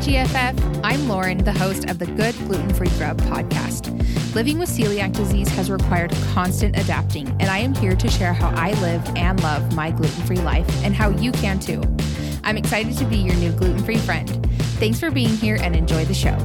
GFF. I'm Lauren, the host of the Good Gluten-Free Grub podcast. Living with celiac disease has required constant adapting, and I am here to share how I live and love my gluten-free life and how you can too. I'm excited to be your new gluten-free friend. Thanks for being here and enjoy the show.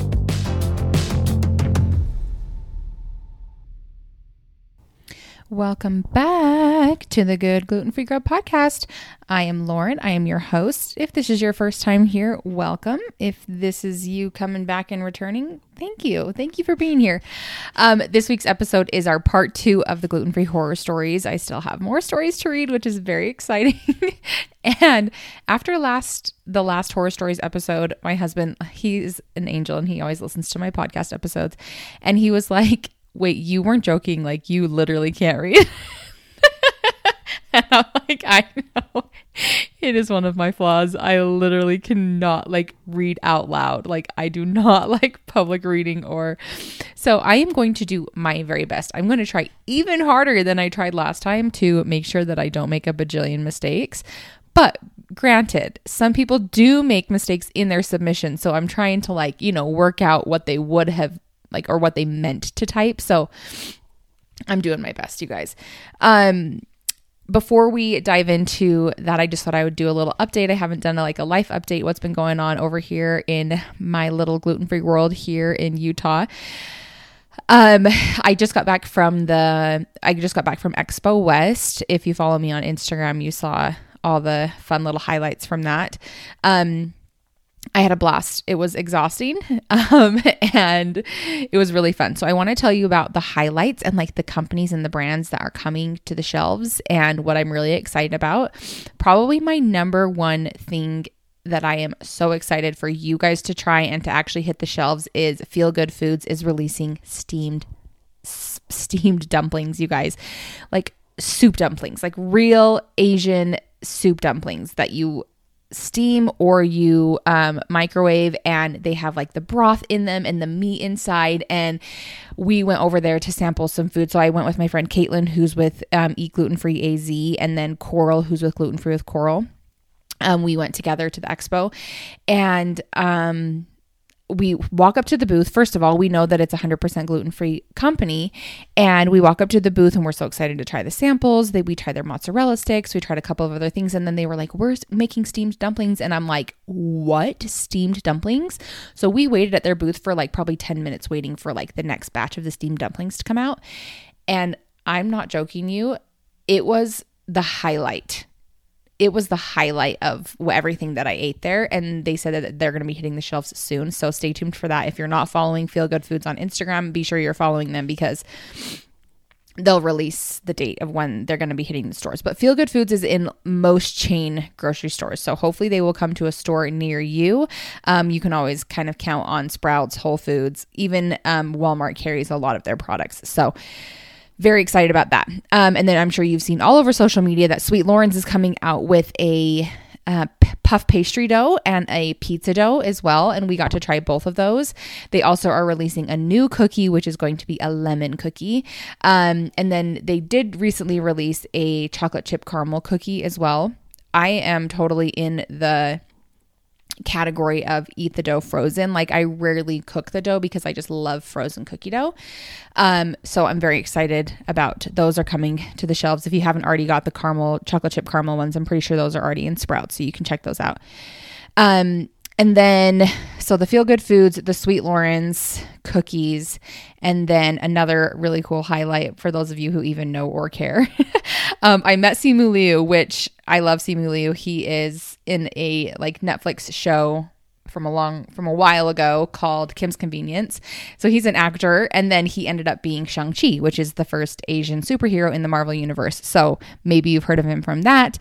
Welcome back to the Good Gluten-Free Grub podcast. I am Lauren. I am your host. If this is your first time here, welcome. If this is you coming back and returning, thank you. Thank you for being here. This week's episode is our part 2 of the gluten-free horror stories. I still have more stories to read, which is very exciting. And after the last horror stories episode, my husband, he's an angel and he always listens to my podcast episodes. And he was like, wait, you weren't joking. Like, you literally can't read. And I'm like, I know. It is one of my flaws. I literally cannot read out loud. I do not like public reading so I am going to do my very best. I'm going to try even harder than I tried last time to make sure that I don't make a bajillion mistakes. But granted, some people do make mistakes in their submission. So I'm trying to work out what they would have or what they meant to type. So I'm doing my best, you guys. Before we dive into that, I just thought I would do a little update. I haven't done a life update, what's been going on over here in my little gluten-free world here in Utah. I just got back from Expo West. If you follow me on Instagram, you saw all the fun little highlights from that. I had a blast. It was exhausting, and it was really fun. So I want to tell you about the highlights and the companies and the brands that are coming to the shelves and what I'm really excited about. Probably my number one thing that I am so excited for you guys to try and to actually hit the shelves is Feel Good Foods is releasing steamed dumplings, you guys. Soup dumplings, real Asian soup dumplings that you steam or you microwave, and they have the broth in them and the meat inside. And we went over there to sample some food. So I went with my friend Caitlin, who's with Eat Gluten Free AZ, and then Coral, who's with Gluten Free with Coral. We went together to the expo, and we walk up to the booth. First of all, we know that it's 100% gluten-free company, and we walk up to the booth and we're so excited to try the samples. We tried their mozzarella sticks. We tried a couple of other things, and then they were like, we're making steamed dumplings. And I'm like, what? Steamed dumplings? So we waited at their booth for probably 10 minutes waiting for the next batch of the steamed dumplings to come out. And I'm not joking you. It was the highlight. It was the highlight of everything that I ate there. And they said that they're going to be hitting the shelves soon. So stay tuned for that. If you're not following Feel Good Foods on Instagram, be sure you're following them because they'll release the date of when they're going to be hitting the stores. But Feel Good Foods is in most chain grocery stores. So hopefully they will come to a store near you. You can always kind of count on Sprouts, Whole Foods, even Walmart carries a lot of their products. So very excited about that. And then I'm sure you've seen all over social media that Sweet Loren's is coming out with a puff pastry dough and a pizza dough as well. And we got to try both of those. They also are releasing a new cookie, which is going to be a lemon cookie. And then they did recently release a chocolate chip caramel cookie as well. I am totally in the category of eat the dough frozen. I rarely cook the dough because I just love frozen cookie dough. So I'm very excited about those are coming to the shelves. If you haven't already got the chocolate chip caramel ones, I'm pretty sure those are already in Sprouts, so you can check those out. And then, so the Feel Good Foods, the Sweet Loren's cookies, and then another really cool highlight for those of you who even know or care. I met Simu Liu, which I love Simu Liu. He is in a Netflix show from a while ago called Kim's Convenience. So he's an actor, and then he ended up being Shang-Chi, which is the first Asian superhero in the Marvel Universe. So maybe you've heard of him from that.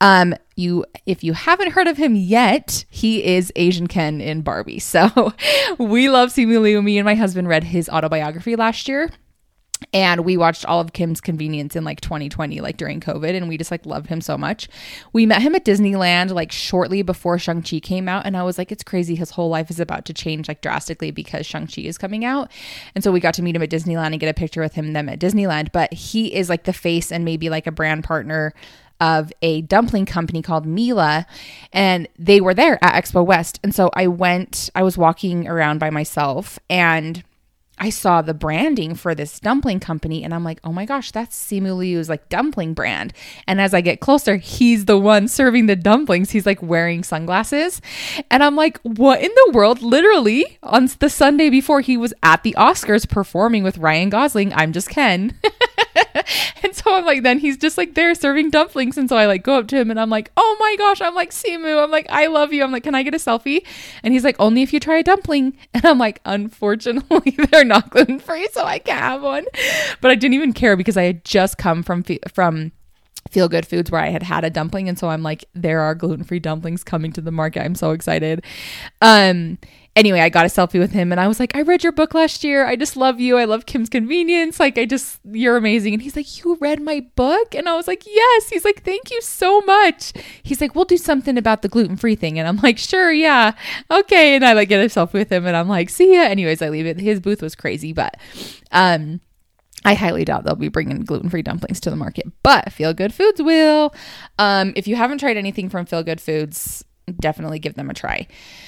If you haven't heard of him yet, he is Asian Ken in Barbie. So we love Simu Liu. Me and my husband read his autobiography last year. And we watched all of Kim's Convenience in 2020, during COVID, and we just loved him so much. We met him at Disneyland shortly before Shang-Chi came out, and I was like, it's crazy. His whole life is about to change drastically because Shang-Chi is coming out. And so we got to meet him at Disneyland and get a picture with them at Disneyland. But he is the face and maybe a brand partner of a dumpling company called Mila, and they were there at Expo West. And so I was walking around by myself, and I saw the branding for this dumpling company, and I'm like, oh my gosh, that's Simu Liu's like dumpling brand. And as I get closer, he's the one serving the dumplings. He's like wearing sunglasses. And I'm like, what in the world? Literally on the Sunday before, he was at the Oscars performing with Ryan Gosling. I'm just Ken. And so I'm like, then he's just like there serving dumplings. And so I like go up to him and I'm like, oh my gosh, I'm like, Simu, I'm like, I love you. I'm like, can I get a selfie? And he's like, only if you try a dumpling. And I'm like, unfortunately, they're not gluten-free, so I can't have one. But I didn't even care because I had just come from Feel Good Foods where I had a dumpling. And so I'm like, there are gluten-free dumplings coming to the market. I'm so excited. Anyway, I got a selfie with him and I was like, I read your book last year. I just love you. I love Kim's Convenience. Like, you're amazing. And he's like, you read my book? And I was like, yes. He's like, thank you so much. He's like, we'll do something about the gluten-free thing. And I'm like, sure. Yeah. Okay. And I like get a selfie with him and I'm like, see ya. Anyways, I leave it. His booth was crazy, but, I highly doubt they'll be bringing gluten-free dumplings to the market, but Feel Good Foods will. If you haven't tried anything from Feel Good Foods, definitely give them a try.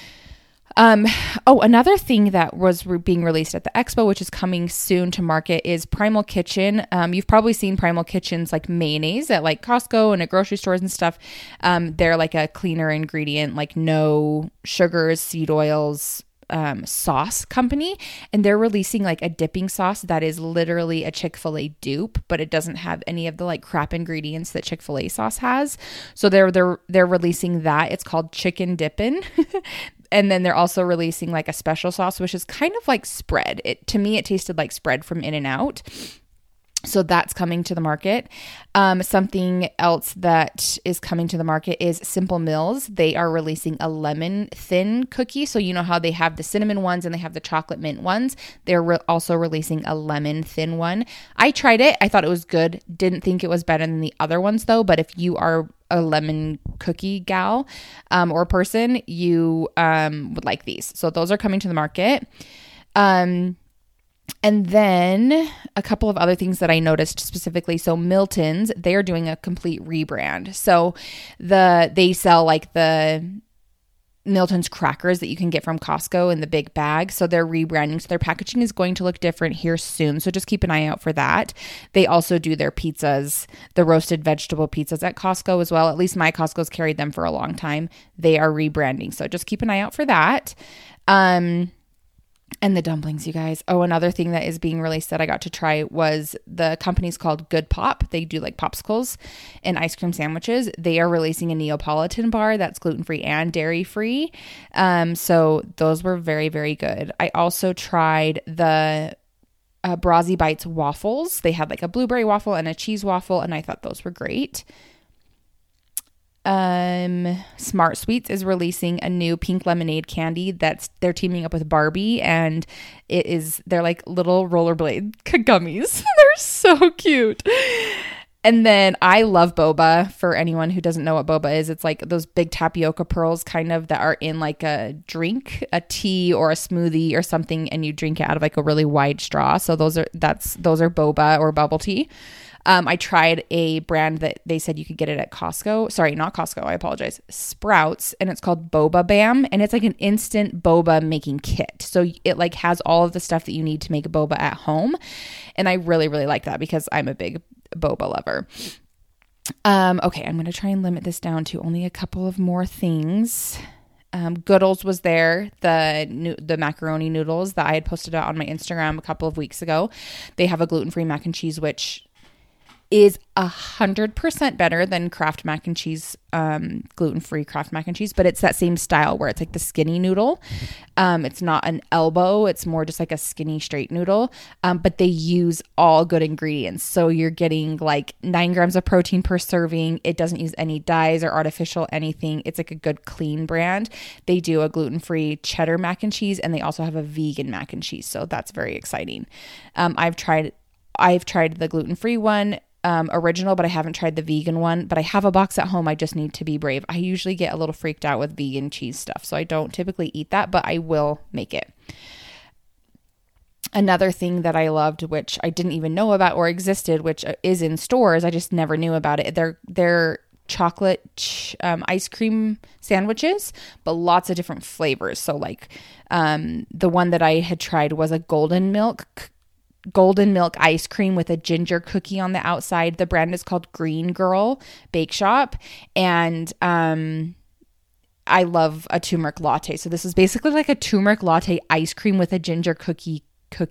Another thing that was being released at the expo, which is coming soon to market, is Primal Kitchen. You've probably seen Primal Kitchen's like mayonnaise at like Costco and at grocery stores and stuff. They're like a cleaner ingredient, like no sugars, seed oils, sauce company, and they're releasing like a dipping sauce that is literally a Chick-fil-A dupe, but it doesn't have any of the like crap ingredients that Chick-fil-A sauce has. So they're releasing that. It's called Chicken Dippin'. And then they're also releasing like a special sauce, which is kind of like spread. To me, it tasted like spread from In-N-Out. So that's coming to the market. Something else that is coming to the market is Simple Mills. They are releasing a lemon thin cookie. So you know how they have the cinnamon ones and they have the chocolate mint ones. They're also releasing a lemon thin one. I tried it. I thought it was good. Didn't think it was better than the other ones though. But if you are a lemon cookie gal or person, you would like these. So those are coming to the market. And then a couple of other things that I noticed specifically. So Milton's, they are doing a complete rebrand. So they sell like the Milton's crackers that you can get from Costco in the big bag. So they're rebranding. So their packaging is going to look different here soon. So just keep an eye out for that. They also do their pizzas, the roasted vegetable pizzas at Costco as well. At least my Costco's carried them for a long time. They are rebranding. So just keep an eye out for that. And the dumplings, you guys. Oh, another thing that is being released that I got to try was the company's called Good Pop. They do like popsicles and ice cream sandwiches. They are releasing a Neapolitan bar that's gluten-free and dairy-free. So those were very, very good. I also tried the Brazzi Bites waffles. They had like a blueberry waffle and a cheese waffle, and I thought those were great. Smart Sweets is releasing a new pink lemonade candy they're teaming up with Barbie, and they're like little rollerblade gummies. They're so cute. And then I love boba. For anyone who doesn't know what boba is, it's like those big tapioca pearls kind of that are in like a drink, a tea or a smoothie or something, and you drink it out of like a really wide straw. So those are boba or bubble tea. I tried a brand that they said you could get it at Costco. Sorry, not Costco. I apologize. Sprouts, and it's called Boba Bam, and it's like an instant boba making kit. So it like has all of the stuff that you need to make boba at home, and I really, really like that because I'm a big boba lover. Okay, I'm going to try and limit this down to only a couple of more things. Goodles was there, the macaroni noodles that I had posted out on my Instagram a couple of weeks ago. They have a gluten-free mac and cheese, which is 100% better than Kraft mac and cheese, gluten-free Kraft mac and cheese, but it's that same style where it's like the skinny noodle. It's not an elbow. It's more just like a skinny straight noodle. But they use all good ingredients. So you're getting like 9 grams of protein per serving. It doesn't use any dyes or artificial anything. It's like a good clean brand. They do a gluten-free cheddar mac and cheese, and they also have a vegan mac and cheese. So that's very exciting. I've tried the gluten-free one, original, but I haven't tried the vegan one, but I have a box at home. I just need to be brave. I usually get a little freaked out with vegan cheese stuff, so I don't typically eat that, but I will make it. Another thing that I loved, which I didn't even know about or existed, which is in stores, I just never knew about it. They're chocolate ice cream sandwiches, but lots of different flavors. So like the one that I had tried was a golden milk ice cream with a ginger cookie on the outside. The brand is called Green Girl Bake Shop, and I love a turmeric latte. So this is basically like a turmeric latte ice cream with a ginger cookie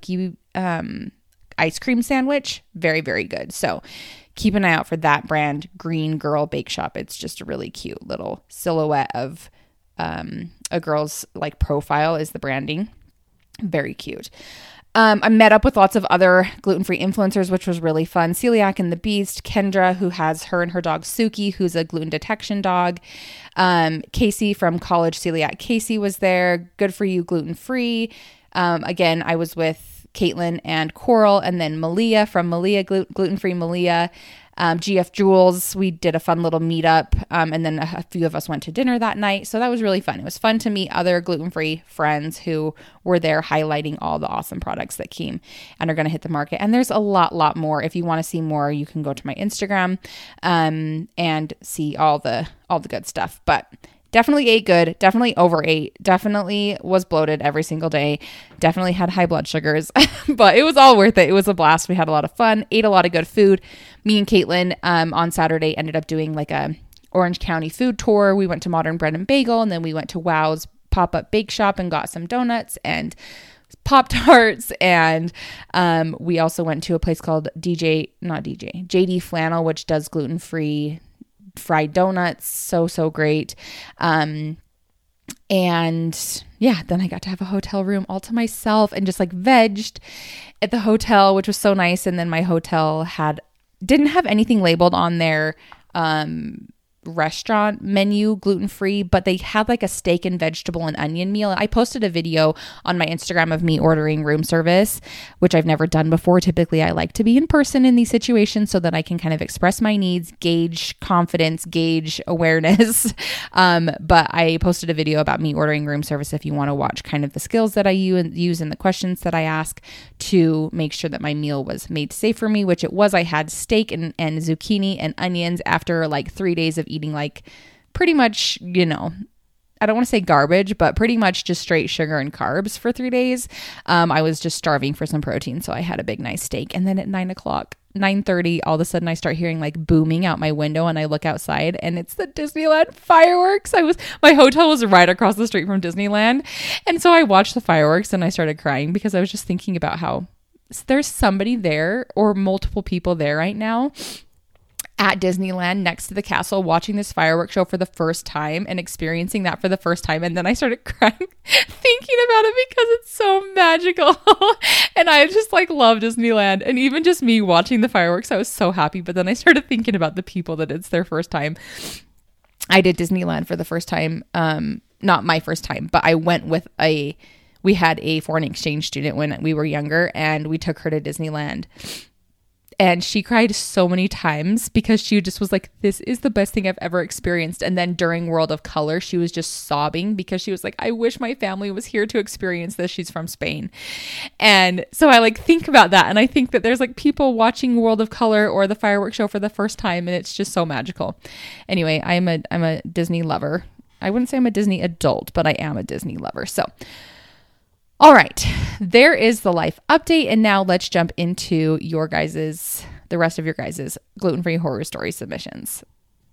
ice cream sandwich. Very, very good. So keep an eye out for that brand, Green Girl Bake Shop. It's just a really cute little silhouette of a girl's like profile is the branding. Very cute. I met up with lots of other gluten-free influencers, which was really fun. Celiac and the Beast, Kendra, who has her and her dog Suki, who's a gluten detection dog. Casey from College Celiac Casey was there. Good for You Gluten-Free. Again, I was with Caitlin and Coral, and then Malia from Malia Gluten-Free Malia. GF Jules, we did a fun little meetup, and then a few of us went to dinner that night. So that was really fun. It was fun to meet other gluten-free friends who were there highlighting all the awesome products that came and are going to hit the market. And there's a lot more. If you want to see more, you can go to my Instagram and see all the good stuff. But definitely ate good, definitely overate, definitely was bloated every single day, definitely had high blood sugars, but it was all worth it. It was a blast. We had a lot of fun, ate a lot of good food. Me and Caitlin on Saturday ended up doing like a Orange County food tour. We went to Modern Bread and Bagel, and then we went to Wow's pop-up bake shop and got some donuts and Pop-Tarts, and we also went to a place called JD Flannel, which does gluten-free fried donuts. So great. And yeah, then I got to have a hotel room all to myself and just like vegged at the hotel, which was so nice. And then my hotel didn't have anything labeled on their restaurant menu gluten-free, but they had like a steak and vegetable and onion meal. I posted a video on my Instagram of me ordering room service, which I've never done before. Typically I like to be in person in these situations so that I can kind of express my needs, gauge confidence, gauge awareness. But I posted a video about me ordering room service if you want to watch kind of the skills that I use and the questions that I ask to make sure that my meal was made safe for me, which it was. I had steak and zucchini and onions after like 3 days of eating like pretty much, I don't want to say garbage, but pretty much just straight sugar and carbs for 3 days. I was just starving for some protein. So I had a big, nice steak. And then at 9:30, all of a sudden I start hearing like booming out my window, and I look outside and it's the Disneyland fireworks. My hotel was right across the street from Disneyland. And so I watched the fireworks and I started crying because I was just thinking about how there's somebody there or multiple people there right now at Disneyland next to the castle watching this fireworks show for the first time and experiencing that for the first time. And then I started crying thinking about it because it's so magical. And I just like love Disneyland. And even just me watching the fireworks, I was so happy. But then I started thinking about the people that it's their first time. I did Disneyland for the first time. Not my first time, but I went with we had a foreign exchange student when we were younger, and we took her to Disneyland. And she cried so many times because she just was like, this is the best thing I've ever experienced. And then during World of Color, she was just sobbing because she was like, I wish my family was here to experience this. She's from Spain. And so I like think about that. And I think that there's like people watching World of Color or the fireworks show for the first time. And it's just so magical. Anyway, I'm a Disney lover. I wouldn't say I'm a Disney adult, but I am a Disney lover. So all right, there is the life update. And now let's jump into the rest of your guys' gluten-free horror story submissions.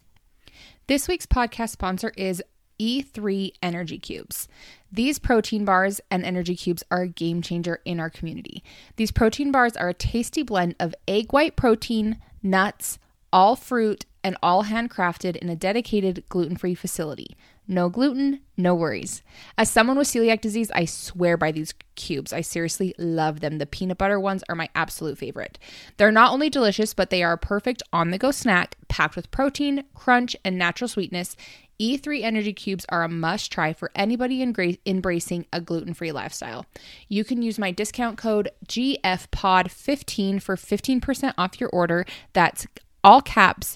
This week's podcast sponsor is E3 Energy Cubes. These protein bars and energy cubes are a game changer in our community. These protein bars are a tasty blend of egg white protein, nuts, all fruit, and all handcrafted in a dedicated gluten-free facility. No gluten, no worries. As someone with celiac disease, I swear by these cubes. I seriously love them. The peanut butter ones are my absolute favorite. They're not only delicious, but they are a perfect on-the-go snack packed with protein, crunch, and natural sweetness. E3 Energy Cubes are a must-try for anybody embracing a gluten-free lifestyle. You can use my discount code GFPOD15 for 15% off your order. That's all caps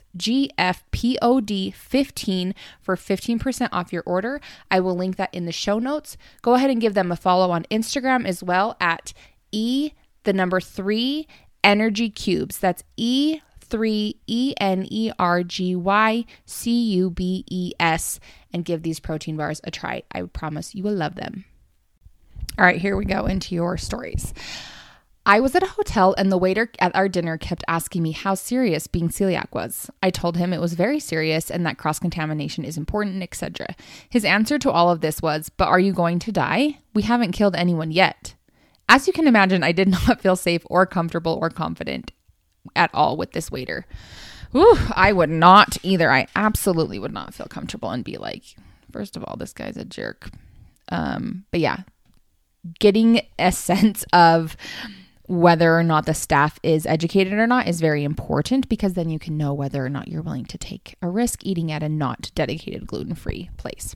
GFPOD 15 for 15% off your order. I will link that in the show notes. Go ahead and give them a follow on Instagram as well at E3 Energy Cubes. That's E3 H3ENERGYCUBES and give these protein bars a try. I promise you will love them. All right, here we go into your stories. I was at a hotel and the waiter at our dinner kept asking me how serious being celiac was. I told him it was very serious and that cross-contamination is important, etc. His answer to all of this was, "But are you going to die? We haven't killed anyone yet." As you can imagine, I did not feel safe or comfortable or confident at all with this waiter. Ooh, I would not either. I absolutely would not feel comfortable and be like, first of all, this guy's a jerk. But yeah, getting a sense of whether or not the staff is educated or not is very important, because then you can know whether or not you're willing to take a risk eating at a not dedicated gluten-free place.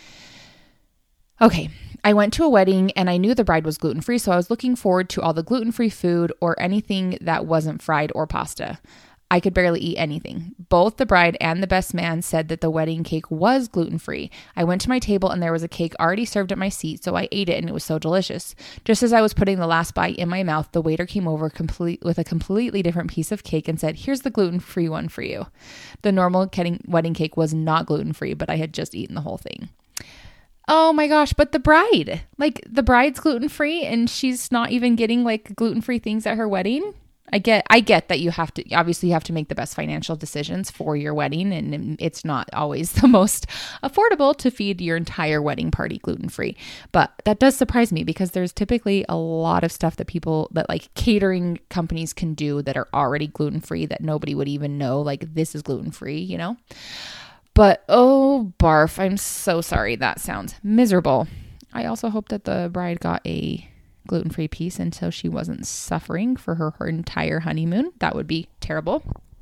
Okay, I went to a wedding and I knew the bride was gluten-free, so I was looking forward to all the gluten-free food or anything that wasn't fried or pasta. I could barely eat anything. Both the bride and the best man said that the wedding cake was gluten-free. I went to my table and there was a cake already served at my seat, so I ate it and it was so delicious. Just as I was putting the last bite in my mouth, the waiter came over with a completely different piece of cake and said, "Here's the gluten-free one for you." The normal wedding cake was not gluten-free, but I had just eaten the whole thing. Oh my gosh, but the bride's gluten-free and she's not even getting like gluten-free things at her wedding? I get that you have to make the best financial decisions for your wedding, and it's not always the most affordable to feed your entire wedding party gluten-free. But that does surprise me, because there's typically a lot of stuff that like catering companies can do that are already gluten-free that nobody would even know, like, this is gluten-free, you know? But oh, barf, I'm so sorry. That sounds miserable. I also hope that the bride got a gluten-free piece and so she wasn't suffering for her entire honeymoon. That would be terrible.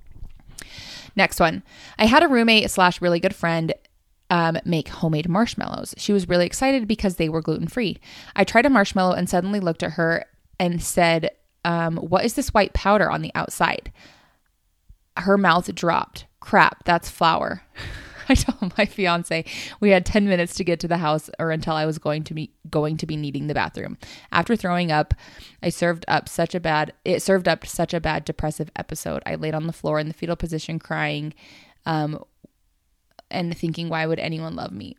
Next one. I had a roommate / really good friend make homemade marshmallows. She was really excited because they were gluten-free. I tried a marshmallow and suddenly looked at her and said, "What is this white powder on the outside?" Her mouth dropped. "Crap, that's flour." I told my fiance we had 10 minutes to get to the house, or until I was going to be needing the bathroom. After throwing up, it served up such a bad depressive episode. I laid on the floor in the fetal position crying, and thinking, why would anyone love me?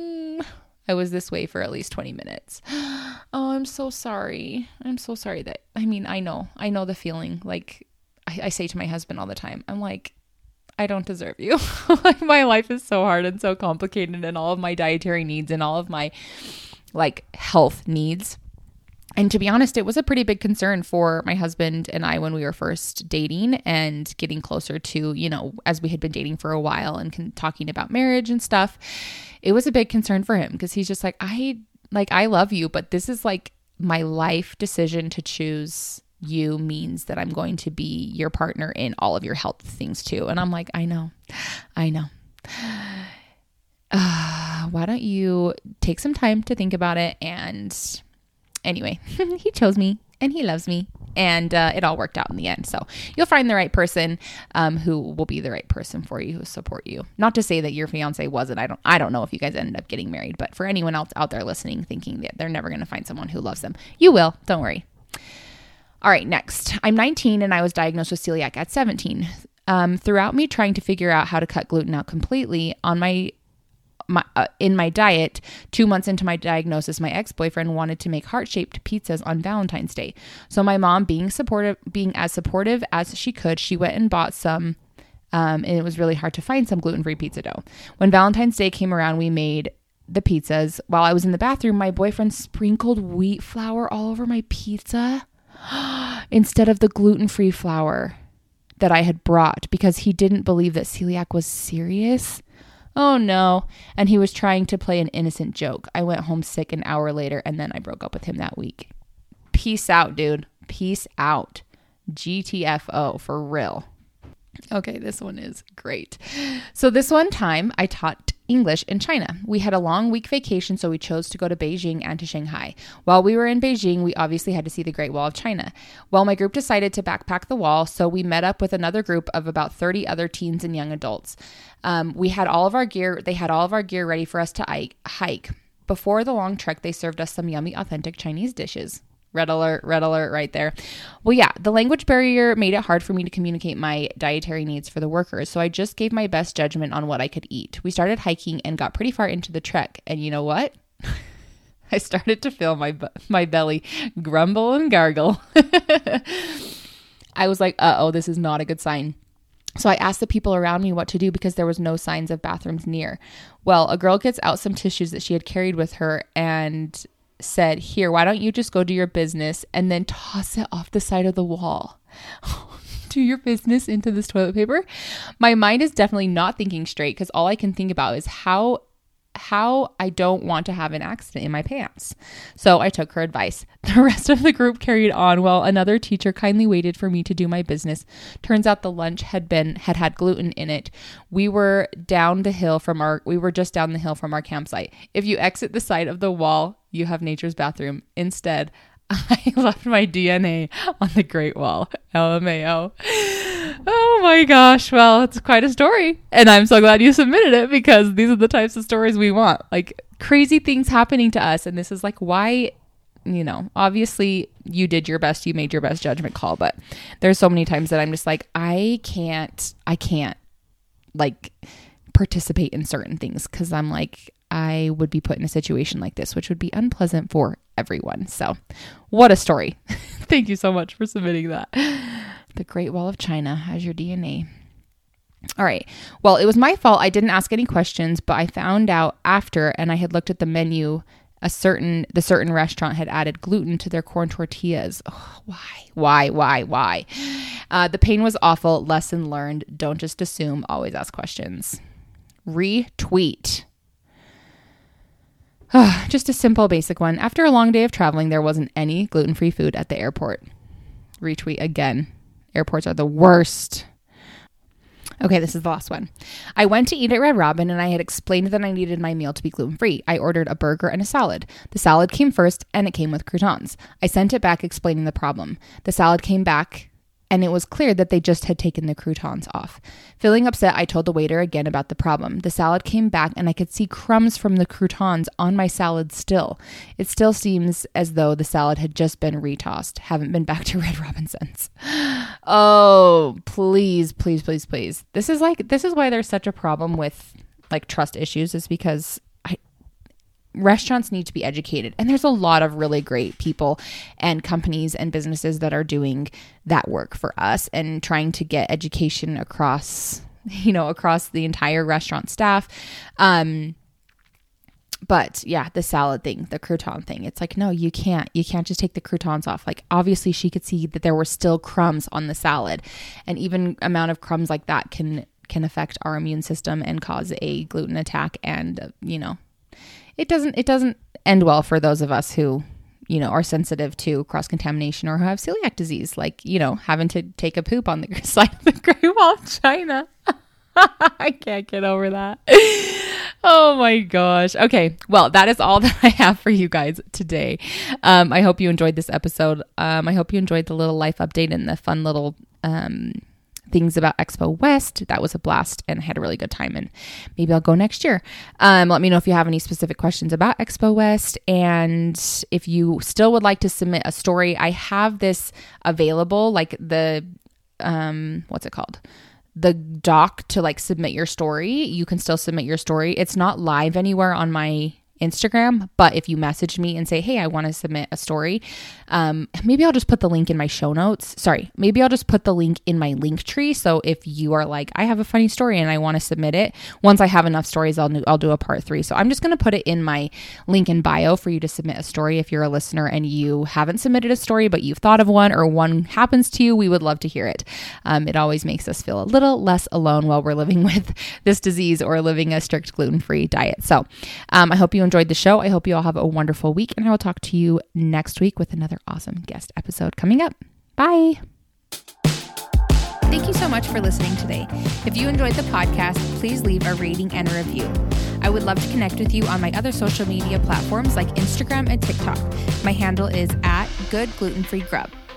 I was this way for at least 20 minutes. Oh, I'm so sorry. I'm so sorry I know the feeling. Like I say to my husband all the time, I'm like, I don't deserve you. Like, my life is so hard and so complicated, and all of my dietary needs and all of my like health needs. And to be honest, it was a pretty big concern for my husband and I when we were first dating and getting closer to, as we had been dating for a while and talking about marriage and stuff. It was a big concern for him, because he's just like, I love you, but this is like my life decision to choose you means that I'm going to be your partner in all of your health things too. And I'm like, I know. Why don't you take some time to think about it? And anyway, he chose me and he loves me, and it all worked out in the end. So you'll find the right person who will be the right person for you, who will support you. Not to say that your fiance wasn't. I don't know if you guys ended up getting married, but for anyone else out there listening thinking that they're never going to find someone who loves them, you will. Don't worry. All right, next. I'm 19 and I was diagnosed with celiac at 17. Throughout me trying to figure out how to cut gluten out completely in my diet, 2 months into my diagnosis, my ex-boyfriend wanted to make heart-shaped pizzas on Valentine's Day. So my mom, being as supportive as she could, she went and bought some, and it was really hard to find some gluten-free pizza dough. When Valentine's Day came around, we made the pizzas. While I was in the bathroom, my boyfriend sprinkled wheat flour all over my pizza instead of the gluten-free flour that I had brought, because he didn't believe that celiac was serious. Oh no. And he was trying to play an innocent joke. I went home sick an hour later, and then I broke up with him that week. Peace out, dude. Peace out. GTFO, for real. Okay, this one is great. So this one time I taught English in China. We had a long week vacation, so we chose to go to Beijing and to Shanghai. While we were in Beijing, we obviously had to see the Great Wall of China. Well, my group decided to backpack the wall, so we met up with another group of about 30 other teens and young adults. They had all of our gear ready for us to hike. Before the long trek, they served us some yummy, authentic Chinese dishes. Red alert right there. Well, yeah, the language barrier made it hard for me to communicate my dietary needs for the workers, so I just gave my best judgment on what I could eat. We started hiking and got pretty far into the trek, and you know what? I started to feel my belly grumble and gargle. I was like, uh-oh, this is not a good sign. So I asked the people around me what to do because there was no signs of bathrooms near. Well, a girl gets out some tissues that she had carried with her and said, here, why don't you just go do your business and then toss it off the side of the wall? Do your business into this toilet paper? My mind is definitely not thinking straight because all I can think about is how I don't want to have an accident in my pants. So I took her advice. The rest of the group carried on while another teacher kindly waited for me to do my business. Turns out the lunch had gluten in it. We were just down the hill from our campsite. If you exit the side of the wall, you have nature's bathroom. Instead, I left my DNA on the Great Wall. LMAO. Oh my gosh. Well, it's quite a story. And I'm so glad you submitted it because these are the types of stories we want. Like crazy things happening to us. And this is like why, obviously you did your best. You made your best judgment call. But there's so many times that I'm just like, I can't like participate in certain things because I'm like, I would be put in a situation like this, which would be unpleasant for everyone. So what a story. Thank you so much for submitting that. The Great Wall of China as your DNA. All right. Well, it was my fault. I didn't ask any questions, but I found out after, and I had looked at the menu, the certain restaurant had added gluten to their corn tortillas. Oh, why? The pain was awful. Lesson learned. Don't just assume. Always ask questions. Retweet. Just a simple, basic one. After a long day of traveling, there wasn't any gluten-free food at the airport. Retweet again. Airports are the worst. Okay, this is the last one. I went to eat at Red Robin and I had explained that I needed my meal to be gluten-free. I ordered a burger and a salad. The salad came first and it came with croutons. I sent it back explaining the problem. The salad came back and it was clear that they just had taken the croutons off. Feeling upset, I told the waiter again about the problem. The salad came back and I could see crumbs from the croutons on my salad still. It still seems as though the salad had just been retossed. Haven't been back to Red Robin since. Oh, please. This is why there's such a problem with like trust issues, is because restaurants need to be educated. And there's a lot of really great people and companies and businesses that are doing that work for us and trying to get education across the entire restaurant staff. But yeah, the salad thing, the crouton thing, it's like, no, you can't just take the croutons off. Like obviously she could see that there were still crumbs on the salad, and even amount of crumbs like that can affect our immune system and cause a gluten attack. And, it doesn't end well for those of us who, are sensitive to cross-contamination or who have celiac disease, like, having to take a poop on the side of the Great Wall of China. I can't get over that. Oh my gosh. Okay. Well, that is all that I have for you guys today. I hope you enjoyed this episode. I hope you enjoyed the little life update and the fun little, things about Expo West. That was a blast and I had a really good time, and maybe I'll go next year. Let me know if you have any specific questions about Expo West, and if you still would like to submit a story, I have this available, like the what's it called? The doc to like submit your story. You can still submit your story. It's not live anywhere on my Instagram, but if you message me and say, hey, I want to submit a story, maybe I'll just put the link in my show notes. Maybe I'll just put the link in my link tree. So if you are like, I have a funny story and I want to submit it, once I have enough stories, I'll do a part 3. So I'm just going to put it in my link in bio for you to submit a story. If you're a listener and you haven't submitted a story, but you've thought of one, or one happens to you, we would love to hear it. It always makes us feel a little less alone while we're living with this disease or living a strict gluten-free diet. So I hope you enjoyed the show. I hope you all have a wonderful week, and I will talk to you next week with another awesome guest episode coming up. Bye. Thank you so much for listening today. If you enjoyed the podcast, please leave a rating and a review. I would love to connect with you on my other social media platforms like Instagram and TikTok. My handle is @GoodGlutenFreeGrub.